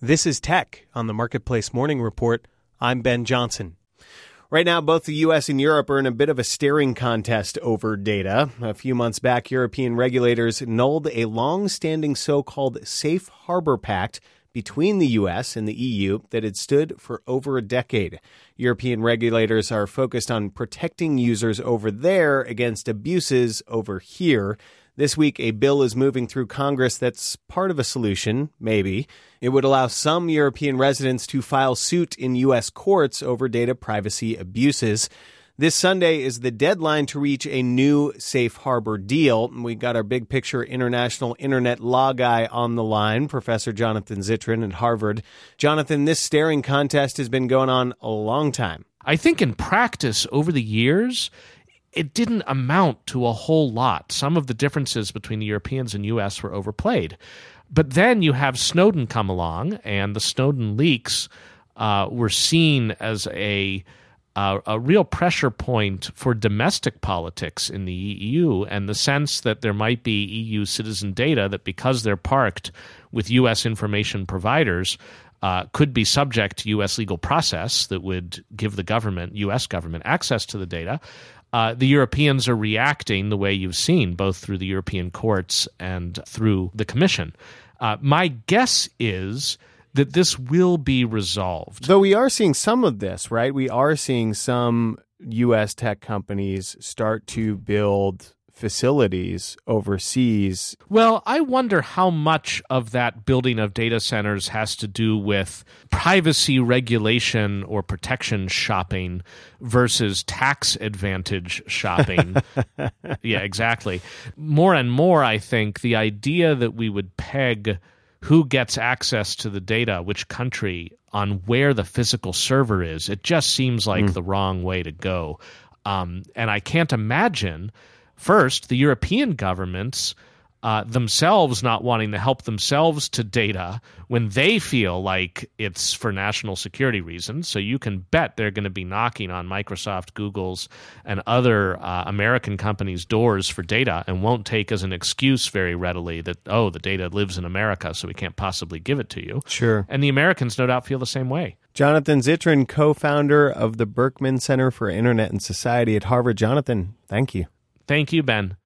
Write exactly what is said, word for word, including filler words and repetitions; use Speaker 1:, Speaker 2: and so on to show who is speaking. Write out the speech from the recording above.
Speaker 1: This is Tech on the Marketplace Morning Report. I'm Ben Johnson. Right now, both the U S and Europe are in a bit of a staring contest over data. A few months back, European regulators annulled a long-standing so-called Safe Harbor Pact between the U S and the E U that had stood for over a decade. European regulators are focused on protecting users over there against abuses over here. This week, a bill is moving through Congress that's part of a solution, maybe. It would allow some European residents to file suit in U S courts over data privacy abuses. This Sunday is the deadline to reach a new safe harbor deal. We got our big picture international internet law guy on the line, Professor Jonathan Zittrain at Harvard. Jonathan, this staring contest has been going on a long time.
Speaker 2: I think in practice over the years, it didn't amount to a whole lot. Some of the differences between the Europeans and U S were overplayed. But then you have Snowden come along, and the Snowden leaks uh, were seen as a Uh, a real pressure point for domestic politics in the E U, and the sense that there might be E U citizen data that, because they're parked with U S information providers, uh, could be subject to U S legal process that would give the government, U S government, access to the data. Uh, the Europeans are reacting the way you've seen, both through the European courts and through the Commission. Uh, my guess is that this will be resolved.
Speaker 1: Though we are seeing some of this, right? We are seeing some U S tech companies start to build facilities overseas.
Speaker 2: Well, I wonder how much of that building of data centers has to do with privacy regulation or protection shopping versus tax advantage shopping. Yeah, exactly. More and more, I think, the idea that we would peg who gets access to the data, which country, on where the physical server is, it just seems like mm. the wrong way to go. Um, and I can't imagine, first, the European governments uh, themselves not wanting to help themselves to data when they feel like it's for national security reasons. So you can bet they're going to be knocking on Microsoft, Google's, and other uh, American companies' doors for data, and won't take as an excuse very readily that, oh, the data lives in America, so we can't possibly give it to you.
Speaker 1: Sure.
Speaker 2: And the Americans no doubt feel the same way.
Speaker 1: Jonathan Zittrain, co-founder of the Berkman Center for Internet and Society at Harvard. Jonathan, thank you.
Speaker 2: Thank you, Ben.